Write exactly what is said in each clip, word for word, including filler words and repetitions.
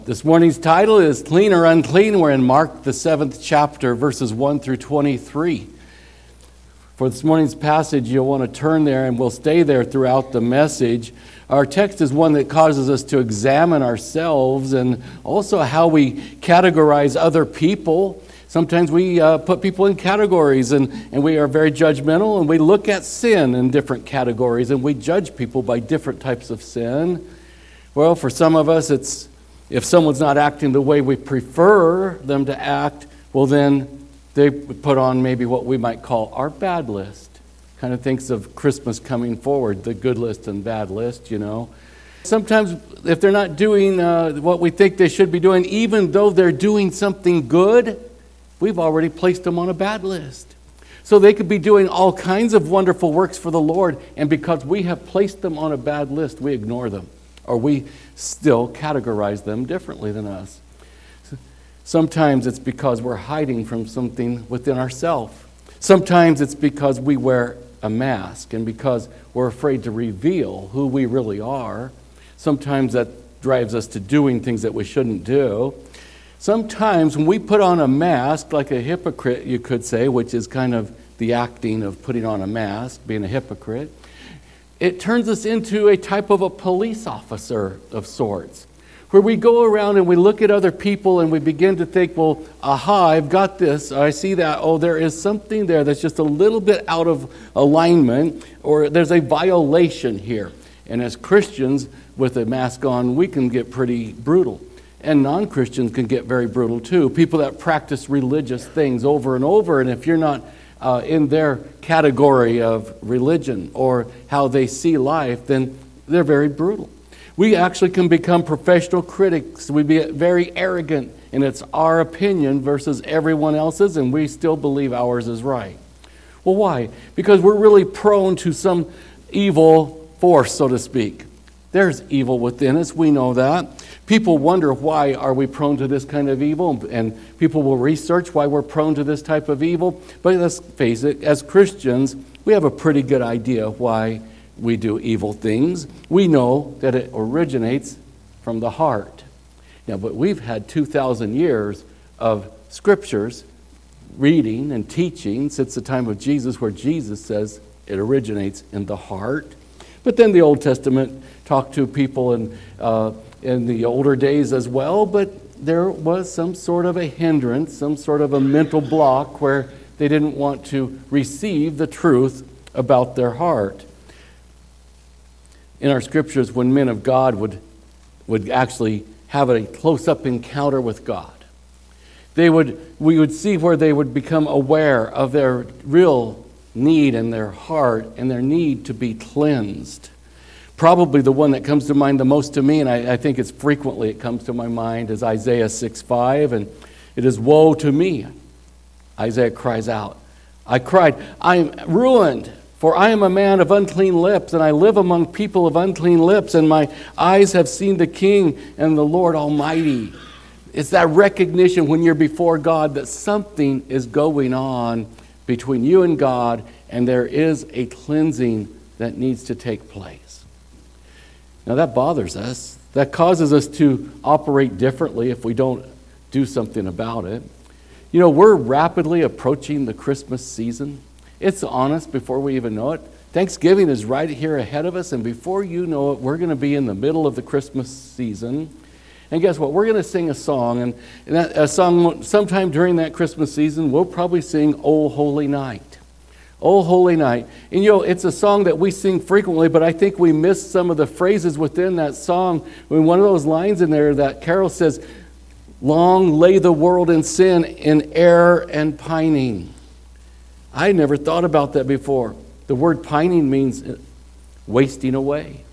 This morning's title is Clean or Unclean. We're in Mark, the seventh chapter, verses one through twenty-three. For this morning's passage, you'll want to turn there, and we'll stay there throughout the message. Our text is one that causes us to examine ourselves and also how we categorize other people. Sometimes we uh, put people in categories, and, and we are very judgmental, and we look at sin in different categories, and we judge people by different types of sin. Well, for some of us, it's if someone's not acting the way we prefer them to act, well then they put on maybe what we might call our bad list. Kind of thinks of Christmas coming forward, the good list and bad list, you know. Sometimes if they're not doing uh, what we think they should be doing, even though they're doing something good, we've already placed them on a bad list. So they could be doing all kinds of wonderful works for the Lord, and because we have placed them on a bad list, we ignore them. Or we still categorize them differently than us. Sometimes it's because we're hiding from something within ourselves. Sometimes it's because we wear a mask and because we're afraid to reveal who we really are. Sometimes that drives us to doing things that we shouldn't do. Sometimes when we put on a mask, like a hypocrite, you could say, which is kind of the acting of putting on a mask, being a hypocrite, it turns us into a type of a police officer of sorts, where we go around and we look at other people and we begin to think, well, aha, I've got this, I see that, oh, there is something there that's just a little bit out of alignment, or there's a violation here. And as Christians with a mask on, we can get pretty brutal. And non-Christians can get very brutal too. People that practice religious things over and over, and if you're not Uh, in their category of religion or how they see life, then they're very brutal. We actually can become professional critics. We be very arrogant, and it's our opinion versus everyone else's, and we still believe ours is right. Well, why? Because we're really prone to some evil force, so to speak. There's evil within us, we know that. People wonder, why are we prone to this kind of evil? And people will research why we're prone to this type of evil. But let's face it, as Christians, we have a pretty good idea why we do evil things. We know that it originates from the heart. Now, but we've had two thousand years of scriptures, reading and teaching since the time of Jesus, where Jesus says it originates in the heart. But then the Old Testament talked to people in, uh, in the older days as well, but there was some sort of a hindrance, some sort of a mental block where they didn't want to receive the truth about their heart. In our scriptures, when men of God would, would actually have a close-up encounter with God, they would, we would see where they would become aware of their real need in their heart and their need to be cleansed. Probably the one that comes to mind the most to me, and I, I think it's frequently it comes to my mind, is Isaiah six five, and it is, woe to me. Isaiah cries out, I cried, I am ruined, for I am a man of unclean lips, and I live among people of unclean lips, and my eyes have seen the King and the Lord Almighty. It's that recognition when you're before God that something is going on between you and God, and there is a cleansing that needs to take place. Now that bothers us. That causes us to operate differently if we don't do something about it. You know, we're rapidly approaching the Christmas season. It's honest before we even know it. Thanksgiving is right here ahead of us, and before you know it, we're going to be in the middle of the Christmas season. And guess what? We're going to sing a song, and that, a song sometime during that Christmas season, we'll probably sing "O Holy Night." "O Holy Night." And you know, it's a song that we sing frequently, but I think we miss some of the phrases within that song. When one of those lines in there, that carol says, long lay the world in sin, in error and pining. I never thought about that before. The word pining means wasting away.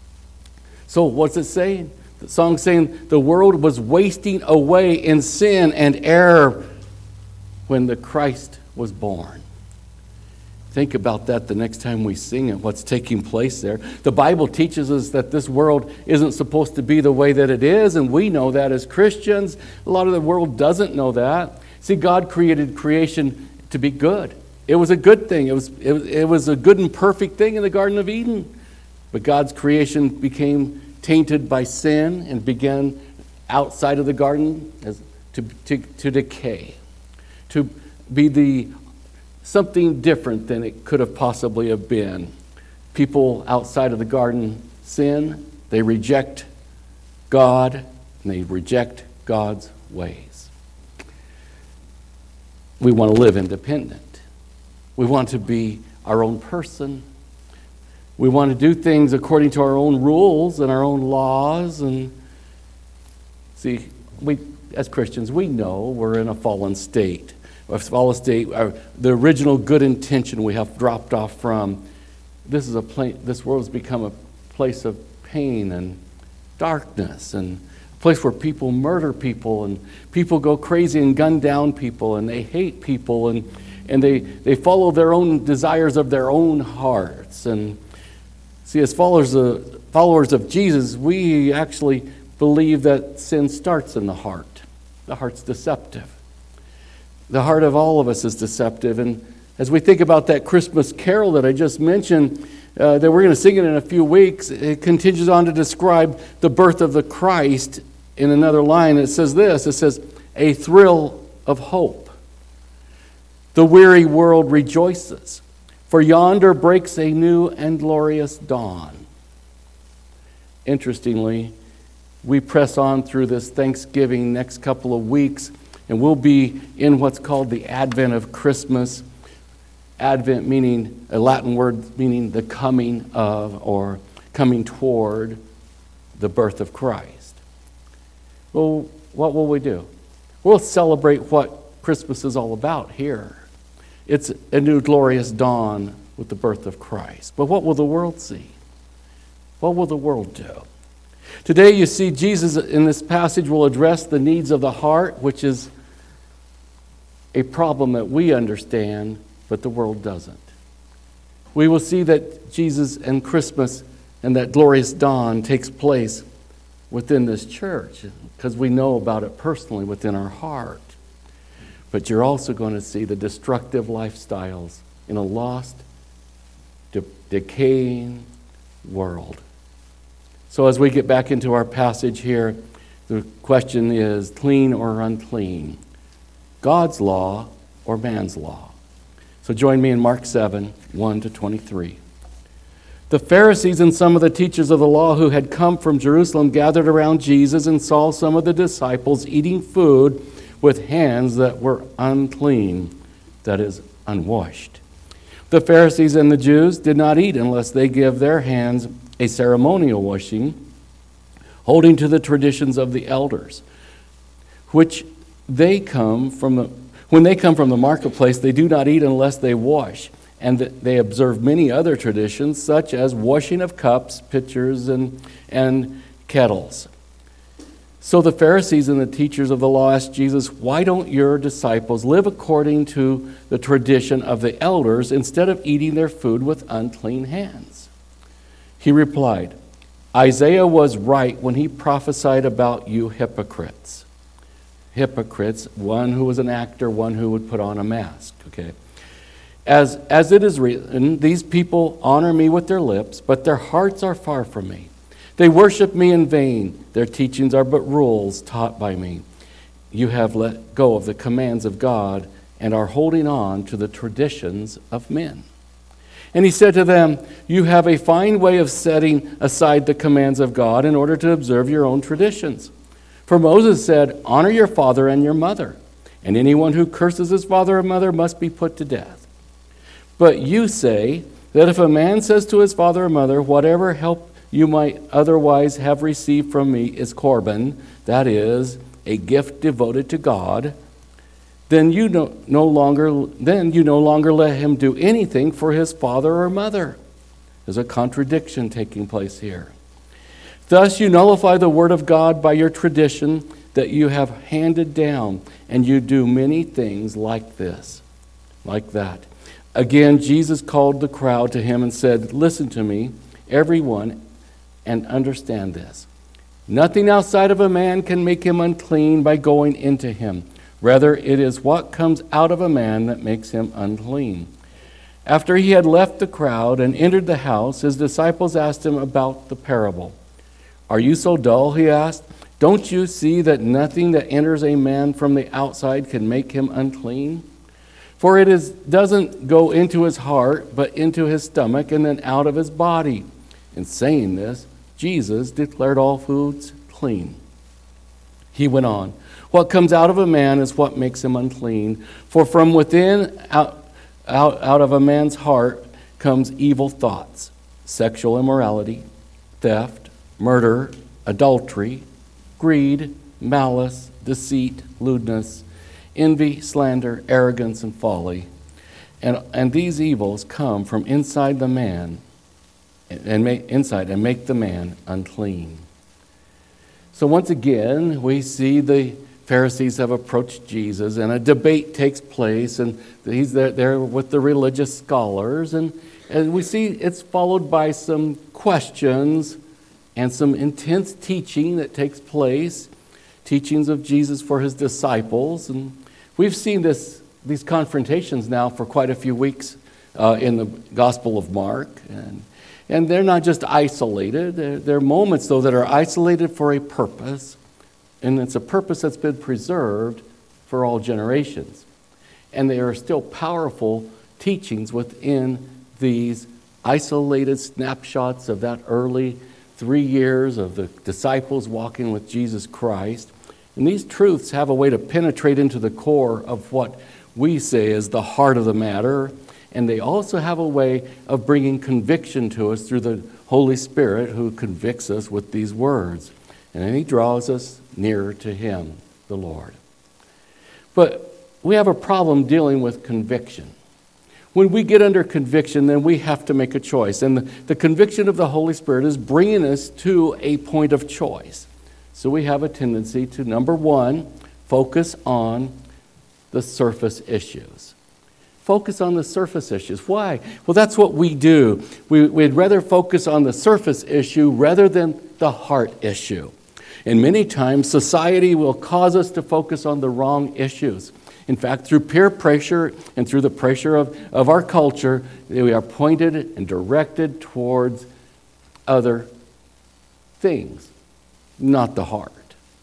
So what's it saying? The song's saying the world was wasting away in sin and error when the Christ was born. Think about that the next time we sing it, what's taking place there. The Bible teaches us that this world isn't supposed to be the way that it is, and we know that as Christians. A lot of the world doesn't know that. See, God created creation to be good. It was a good thing. It was, it, it was a good and perfect thing in the Garden of Eden. But God's creation became tainted by sin and began outside of the garden as to, to, to decay, to be the something different than it could have possibly have been. People outside of the garden sin, they reject God, and they reject God's ways. We want to live independent. We want to be our own person. We want to do things according to our own rules and our own laws. And see, we as Christians, we know we're in a fallen state. A fallen state, our, the original good intention we have dropped off from. This is a pla- This world has become a place of pain and darkness, and a place where people murder people, and people go crazy and gun down people, and they hate people, and and they, they follow their own desires of their own hearts. And see, as followers of, followers of Jesus, we actually believe that sin starts in the heart. The heart's deceptive. The heart of all of us is deceptive. And as we think about that Christmas carol that I just mentioned, uh, that we're going to sing it in a few weeks, it continues on to describe the birth of the Christ in another line. It says this, it says, a thrill of hope. The weary world rejoices, for yonder breaks a new and glorious dawn. Interestingly, we press on through this Thanksgiving next couple of weeks, and we'll be in what's called the Advent of Christmas. Advent meaning, a Latin word meaning the coming of or coming toward the birth of Christ. Well, what will we do? We'll celebrate what Christmas is all about here. It's a new glorious dawn with the birth of Christ. But what will the world see? What will the world do? Today you see Jesus in this passage will address the needs of the heart, which is a problem that we understand, but the world doesn't. We will see that Jesus and Christmas and that glorious dawn takes place within this church because we know about it personally within our heart. But you're also going to see the destructive lifestyles in a lost, de- decaying world. So as we get back into our passage here, the question is clean or unclean? God's law or man's law? So join me in Mark seven, one to twenty-three. The Pharisees and some of the teachers of the law who had come from Jerusalem gathered around Jesus and saw some of the disciples eating food with hands that were unclean, that is, unwashed. The Pharisees and the Jews did not eat unless they give their hands a ceremonial washing, holding to the traditions of the elders, which they come from the, when they come from the marketplace, they do not eat unless they wash. And they observe many other traditions, such as washing of cups, pitchers, and, and kettles. So the Pharisees and the teachers of the law asked Jesus, why don't your disciples live according to the tradition of the elders instead of eating their food with unclean hands? He replied, Isaiah was right when he prophesied about you hypocrites. Hypocrites, one who was an actor, one who would put on a mask, okay? As, as it is written, these people honor me with their lips, but their hearts are far from me. They worship me in vain. Their teachings are but rules taught by me. You have let go of the commands of God and are holding on to the traditions of men. And he said to them, you have a fine way of setting aside the commands of God in order to observe your own traditions. For Moses said, honor your father and your mother, and anyone who curses his father or mother must be put to death. But you say that if a man says to his father or mother, whatever help you might otherwise have received from me is Corban, that is, a gift devoted to God, then you no, no longer then you no longer let him do anything for his father or mother. There's a contradiction taking place here. Thus you nullify the word of God by your tradition that you have handed down, and you do many things like this, like that. Again, Jesus called the crowd to him and said, listen to me, everyone, and understand this. Nothing outside of a man can make him unclean by going into him. Rather, it is what comes out of a man that makes him unclean. After he had left the crowd and entered the house, his disciples asked him about the parable. Are you so dull, he asked? Don't you see that nothing that enters a man from the outside can make him unclean? For it is, doesn't go into his heart, but into his stomach and then out of his body. In saying this, Jesus declared all foods clean. He went on, what comes out of a man is what makes him unclean. For from within, out, out, out of a man's heart comes evil thoughts, sexual immorality, theft, murder, adultery, greed, malice, deceit, lewdness, envy, slander, arrogance, and folly. And, and these evils come from inside the man and make, inside and make the man unclean. So once again, we see the Pharisees have approached Jesus, and a debate takes place, and he's there, there with the religious scholars, and, and we see it's followed by some questions and some intense teaching that takes place, teachings of Jesus for his disciples. And we've seen this these confrontations now for quite a few weeks uh, in the Gospel of Mark, and and they're not just isolated. They're, they're moments, though, that are isolated for a purpose, and it's a purpose that's been preserved for all generations. And they are still powerful teachings within these isolated snapshots of that early three years of the disciples walking with Jesus Christ. And these truths have a way to penetrate into the core of what we say is the heart of the matter. And they also have a way of bringing conviction to us through the Holy Spirit, who convicts us with these words. And then he draws us nearer to him, the Lord. But we have a problem dealing with conviction. When we get under conviction, then we have to make a choice. And the, the conviction of the Holy Spirit is bringing us to a point of choice. So we have a tendency to, number one, focus on the surface issues. Focus on the surface issues. Why? Well, that's what we do. We, we'd rather focus on the surface issue rather than the heart issue. And many times, society will cause us to focus on the wrong issues. In fact, through peer pressure and through the pressure of, of our culture, we are pointed and directed towards other things, not the heart.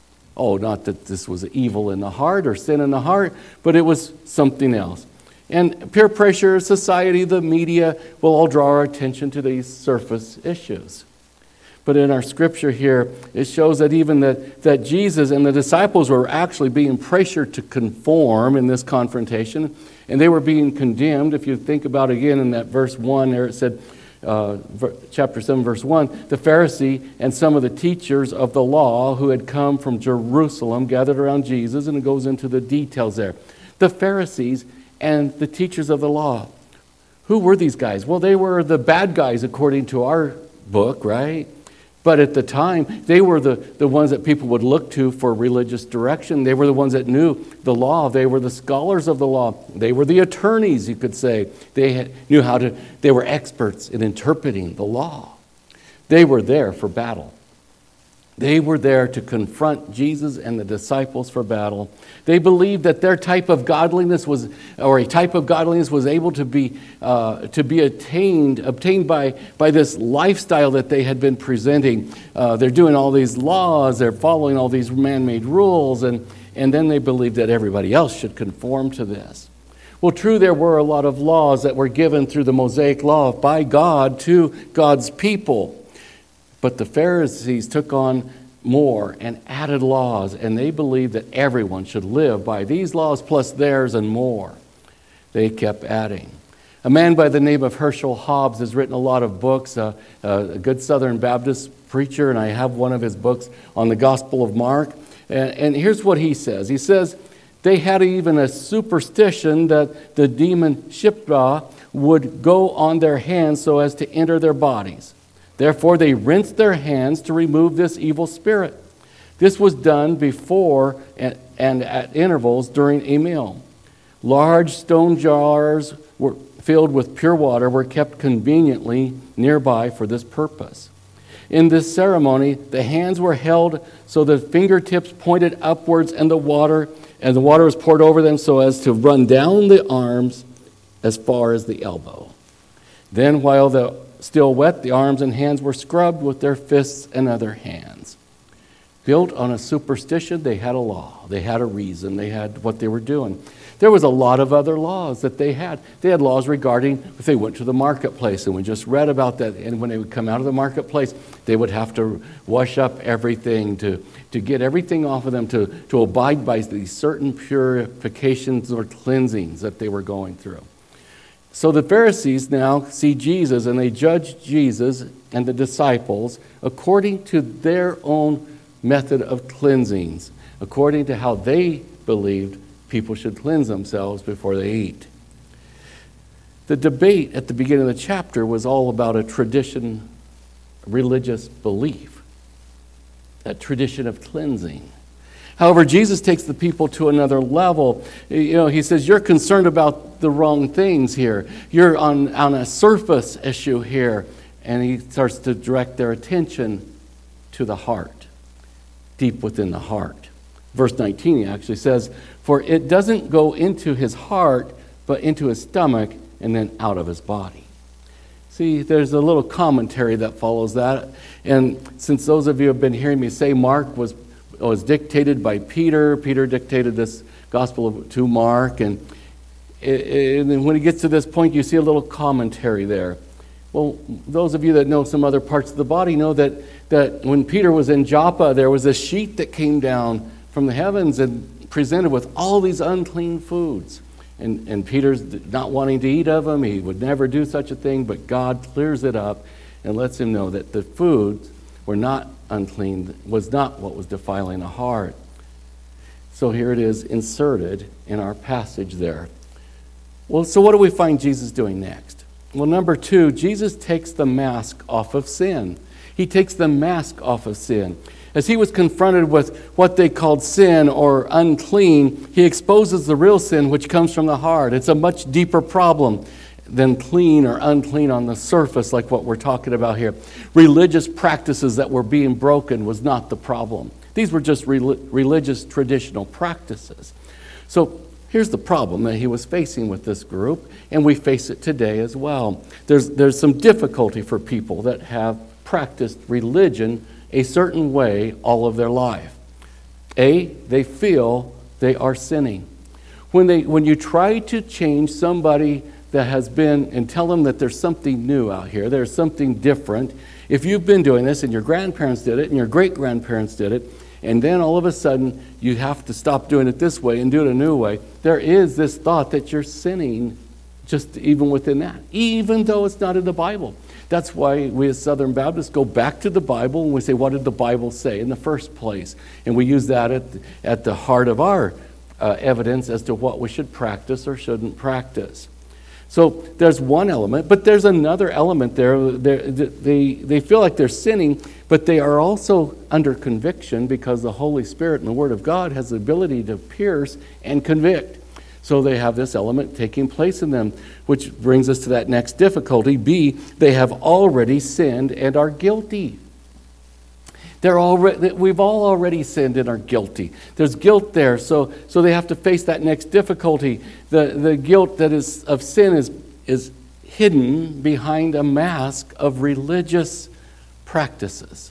Oh, not that this was evil in the heart or sin in the heart, but it was something else. And peer pressure, society, the media will all draw our attention to these surface issues. But in our scripture here, it shows that even that, that Jesus and the disciples were actually being pressured to conform in this confrontation, and they were being condemned. If you think about again in that verse one there, it said, uh, chapter seven, verse one, the Pharisee and some of the teachers of the law who had come from Jerusalem gathered around Jesus, and it goes into the details there. The Pharisees and the teachers of the law. Who were these guys? Well, they were the bad guys according to our book, right? But at the time, they were the, the ones that people would look to for religious direction. They were the ones that knew the law. They were the scholars of the law. They were the attorneys, you could say. They had, knew how to, they were experts in interpreting the law. They were there for battle. They were there to confront Jesus and the disciples for battle. They believed that their type of godliness was, or a type of godliness was able to be uh, to be attained, obtained by, by this lifestyle that they had been presenting. Uh, they're doing all these laws, they're following all these man-made rules, and, and then they believed that everybody else should conform to this. Well, true, there were a lot of laws that were given through the Mosaic Law by God to God's people. But the Pharisees took on more and added laws, and they believed that everyone should live by these laws plus theirs and more. They kept adding. A man by the name of Herschel Hobbs has written a lot of books, uh, uh, a good Southern Baptist preacher, and I have one of his books on the Gospel of Mark. And, and here's what he says. He says, they had even a superstition that the demon Shipra would go on their hands so as to enter their bodies. Therefore, they rinsed their hands to remove this evil spirit. This was done before and, and at intervals during a meal. Large stone jars were filled with pure water were kept conveniently nearby for this purpose. In this ceremony, the hands were held so the fingertips pointed upwards, and the water and the water was poured over them so as to run down the arms as far as the elbow. Then, while the still wet, the arms and hands were scrubbed with their fists and other hands. built on a superstition. They had a law. They had a reason. They had what they were doing. There was a lot of other laws that they had. They had laws regarding if they went to the marketplace, and we just read about that. And when they would come out of the marketplace, they would have to wash up everything to, to get everything off of them, to, to abide by these certain purifications or cleansings that they were going through. So the Pharisees now see Jesus, and they judge Jesus and the disciples according to their own method of cleansings, according to how they believed people should cleanse themselves before they eat. The debate at the beginning of the chapter was all about a tradition, religious belief, a tradition of cleansing. However, Jesus takes the people to another level. You know, he says, you're concerned about the wrong things here. You're on, on a surface issue here. And he starts to direct their attention to the heart, deep within the heart. Verse nineteen, he actually says, for it doesn't go into his heart, but into his stomach and then out of his body. See, there's a little commentary that follows that. And since those of you have been hearing me say Mark was, was dictated by Peter, Peter dictated this gospel to Mark. And, and then when he gets to this point, you see a little commentary there. Well, those of you that know some other parts of the body know that, that when Peter was in Joppa, there was a sheet that came down from the heavens and presented with all these unclean foods. And, and Peter's not wanting to eat of them. He would never do such a thing, but God clears it up and lets him know that the foods were not unclean, was not what was defiling the heart. So here it is inserted in our passage there. Well, so what do we find Jesus doing next? Well, number two, Jesus takes the mask off of sin. He takes the mask off of sin. As he was confronted with what they called sin or unclean, he exposes the real sin which comes from the heart. It's a much deeper problem than clean or unclean on the surface like what we're talking about here. Religious practices that were being broken was not the problem. These were just re- religious traditional practices. So here's the problem that he was facing with this group, and we face it today as well. There's, there's some difficulty for people that have practiced religion a certain way all of their life. A, they feel they are sinning. When they, when you try to change somebody that has been, and tell them that there's something new out here, there's something different. If you've been doing this and your grandparents did it and your great-grandparents did it, and then all of a sudden you have to stop doing it this way and do it a new way, there is this thought that you're sinning just even within that, even though it's not in the Bible. That's why we as Southern Baptists go back to the Bible and we say, what did the Bible say in the first place? And we use that at the, at the heart of our uh, evidence as to what we should practice or shouldn't practice. So there's one element, but there's another element there. They're, they, they feel like they're sinning, but they are also under conviction because the Holy Spirit and the Word of God has the ability to pierce and convict. So they have this element taking place in them, which brings us to that next difficulty. B, they have already sinned and are guilty. They're already, we've all already sinned and are guilty. There's guilt there, so, so they have to face that next difficulty. The, the guilt that is of sin is, is hidden behind a mask of religious practices.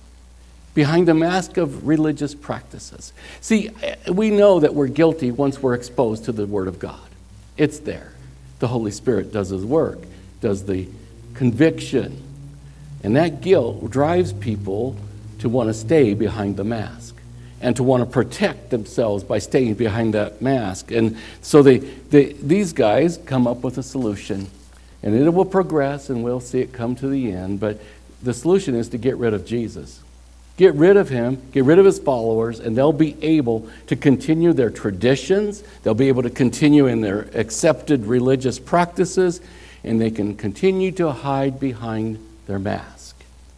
Behind the mask of religious practices. See, we know that we're guilty once we're exposed to the Word of God. It's there. The Holy Spirit does His work, does the conviction. And that guilt drives people to want to stay behind the mask and to want to protect themselves by staying behind that mask. And so they, they, these guys come up with a solution. And it will progress, and we'll see it come to the end. But the solution is to get rid of Jesus. Get rid of him, get rid of his followers, and they'll be able to continue their traditions. They'll be able to continue in their accepted religious practices, and they can continue to hide behind their mask.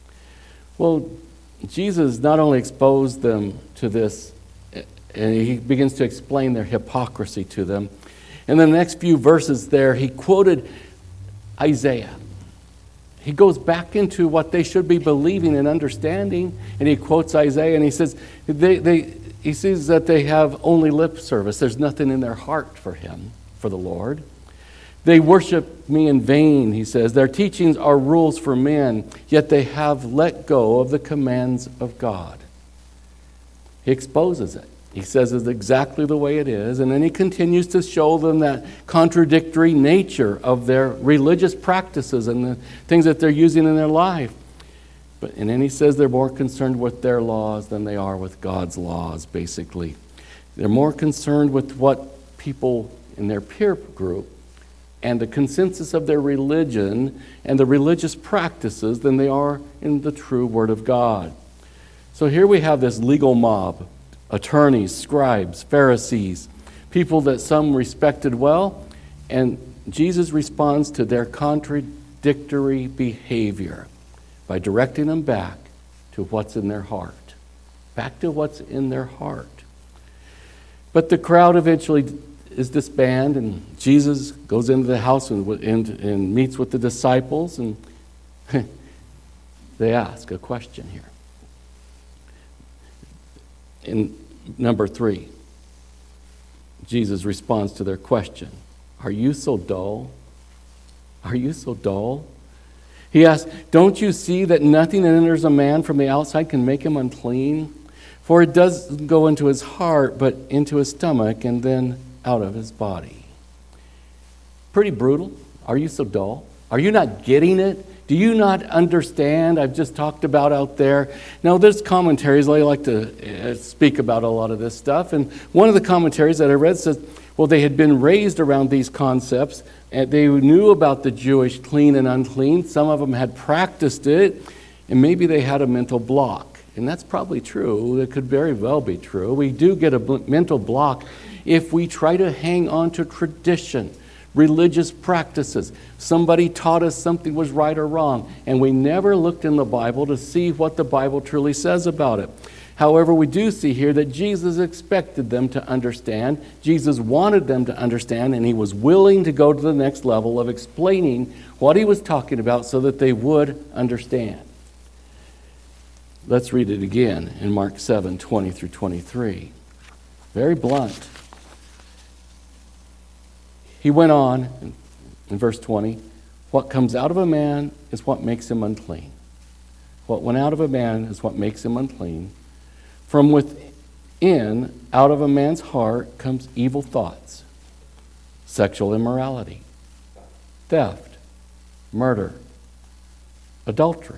Well, Jesus not only exposed them to this, and he begins to explain their hypocrisy to them. In the next few verses there, he quoted Isaiah. He goes back into what they should be believing and understanding, and he quotes Isaiah, and he says, they, they, he sees that they have only lip service. There's nothing in their heart for him, for the Lord. They worship me in vain, he says. Their teachings are rules for men, yet they have let go of the commands of God. He exposes it. He says it's exactly the way it is, and then he continues to show them that contradictory nature of their religious practices and the things that they're using in their life. But, and then he says they're more concerned with their laws than they are with God's laws, basically. They're more concerned with what people in their peer group and the consensus of their religion and the religious practices than they are in the true Word of God. So here we have this legal mob, attorneys, scribes, Pharisees, people that some respected well, and Jesus responds to their contradictory behavior by directing them back to what's in their heart. Back to what's in their heart. But the crowd eventually is disbanded, and Jesus goes into the house and, and, and meets with the disciples, and they ask a question here. In number three, Jesus responds to their question. Are you so dull? Are you so dull? He asks, don't you see that nothing that enters a man from the outside can make him unclean? For it does go into his heart, but into his stomach, and then out of his body. Pretty brutal. Are you so dull? Are you not getting it? Do you not understand? I've just talked about out there. Now, there's commentaries. I like to speak about a lot of this stuff. And one of the commentaries that I read says, well, they had been raised around these concepts, and they knew about the Jewish clean and unclean. Some of them had practiced it, and maybe they had a mental block. And that's probably true. It could very well be true. We do get a mental block if we try to hang on to tradition, religious practices. Somebody taught us something was right or wrong, and we never looked in the Bible to see what the Bible truly says about it. However, we do see here that Jesus expected them to understand. Jesus wanted them to understand, and he was willing to go to the next level of explaining what he was talking about so that they would understand. Let's read it again in Mark seven, twenty through twenty-three. Very blunt. He went on in, in verse twenty, what comes out of a man is what makes him unclean. What went out of a man is what makes him unclean. From within, out of a man's heart, comes evil thoughts, sexual immorality, theft, murder, adultery,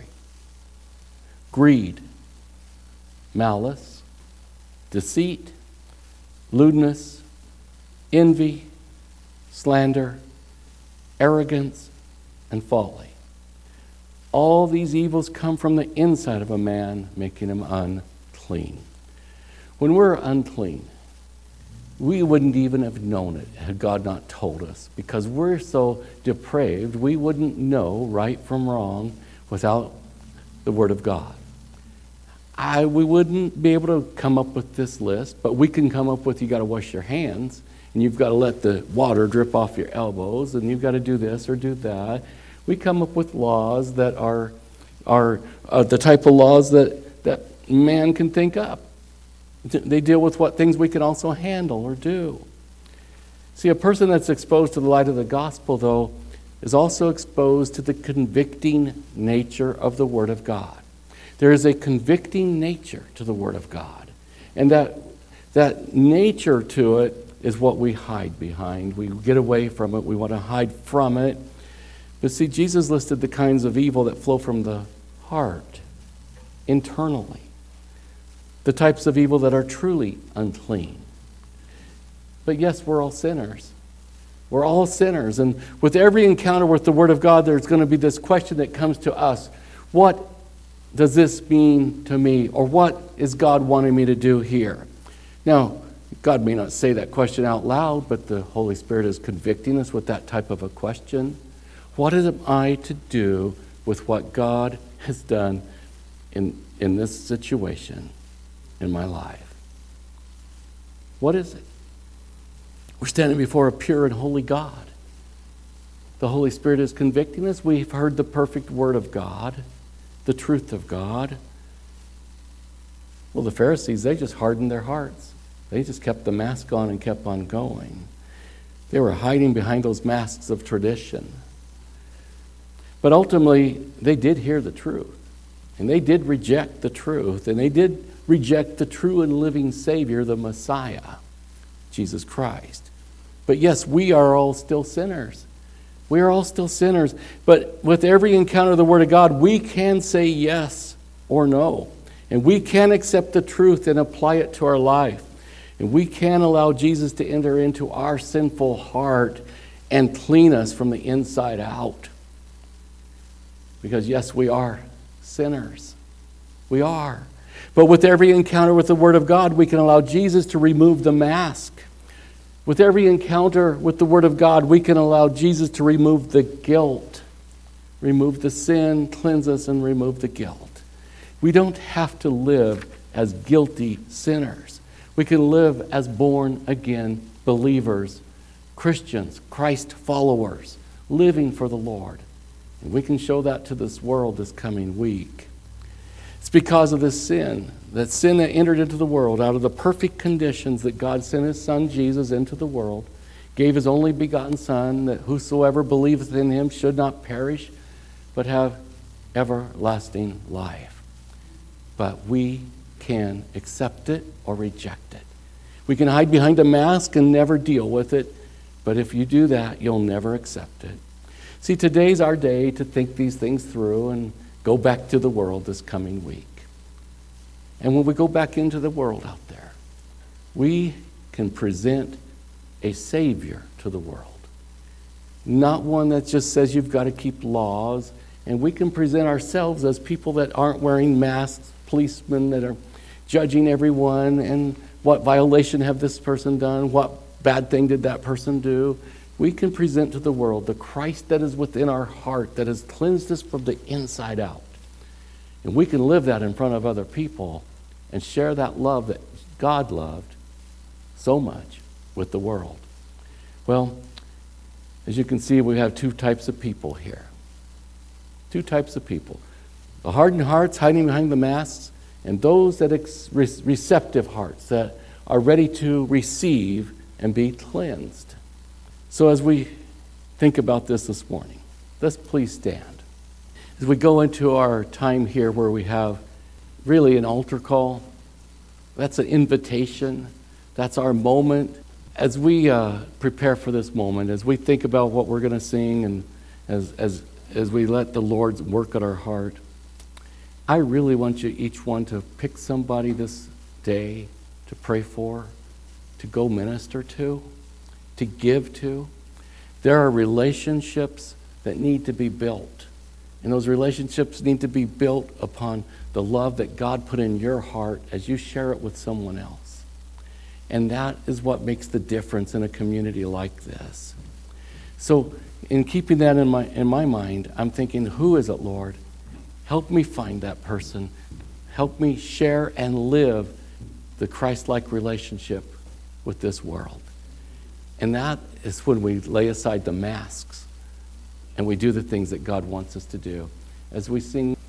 greed, malice, deceit, lewdness, envy, slander, arrogance, and folly. All these evils come from the inside of a man, making him unclean. When we're unclean, we wouldn't even have known it had God not told us, because we're so depraved, we wouldn't know right from wrong without the Word of God. I, we wouldn't be able to come up with this list, but we can come up with, you got to wash your hands, and you've got to let the water drip off your elbows, and you've got to do this or do that. We come up with laws that are are uh, the type of laws that, that man can think up. They deal with what things we can also handle or do. See, a person that's exposed to the light of the gospel, though, is also exposed to the convicting nature of the Word of God. There is a convicting nature to the Word of God. And that that nature to it is what we hide behind. We get away from it. We want to hide from it. But see, Jesus listed the kinds of evil that flow from the heart, internally. The types of evil that are truly unclean. But yes, we're all sinners. We're all sinners. And with every encounter with the Word of God, there's going to be this question that comes to us. What does this mean to me? Or what is God wanting me to do here? Now, God may not say that question out loud, but the Holy Spirit is convicting us with that type of a question. What am I to do with what God has done in, in this situation in my life? What is it? We're standing before a pure and holy God. The Holy Spirit is convicting us. We've heard the perfect Word of God, the truth of God. Well, the Pharisees, they just hardened their hearts. They just kept the mask on and kept on going. They were hiding behind those masks of tradition. But ultimately, they did hear the truth. And they did reject the truth. And they did reject the true and living Savior, the Messiah, Jesus Christ. But yes, we are all still sinners. We are all still sinners. But with every encounter of the Word of God, we can say yes or no. And we can accept the truth and apply it to our life. And we can allow Jesus to enter into our sinful heart and clean us from the inside out. Because yes, we are sinners. We are. But with every encounter with the Word of God, we can allow Jesus to remove the mask. With every encounter with the Word of God, we can allow Jesus to remove the guilt, remove the sin, cleanse us, and remove the guilt. We don't have to live as guilty sinners. We can live as born-again believers, Christians, Christ followers, living for the Lord. And we can show that to this world this coming week. It's because of this sin, that sin that entered into the world out of the perfect conditions that God sent his Son Jesus into the world, gave his only begotten Son, that whosoever believeth in him should not perish, but have everlasting life. But we can accept it or reject it. We can hide behind a mask and never deal with it, but if you do that, you'll never accept it. See, today's our day to think these things through and go back to the world this coming week. And when we go back into the world out there, we can present a Savior to the world. Not one that just says you've got to keep laws. And we can present ourselves as people that aren't wearing masks, policemen that are judging everyone, and what violation have this person done, what bad thing did that person do. We can present to the world the Christ that is within our heart, that has cleansed us from the inside out. And we can live that in front of other people and share that love that God loved so much with the world. Well, as you can see, we have two types of people here. Two types of people. The hardened hearts hiding behind the masks, and those that ex- receptive hearts that are ready to receive and be cleansed. So as we think about this this morning, let's please stand. As we go into our time here where we have really an altar call, that's an invitation, that's our moment. As we uh, prepare for this moment, as we think about what we're going to sing, and as, as, as we let the Lord work at our heart, I really want you each one to pick somebody this day to pray for, to go minister to, to give to. There are relationships that need to be built. And those relationships need to be built upon the love that God put in your heart as you share it with someone else. And that is what makes the difference in a community like this. So in keeping that in my in my mind, I'm thinking, who is it, Lord? Help me find that person. Help me share and live the Christ-like relationship with this world. And that is when we lay aside the masks and we do the things that God wants us to do. As we sing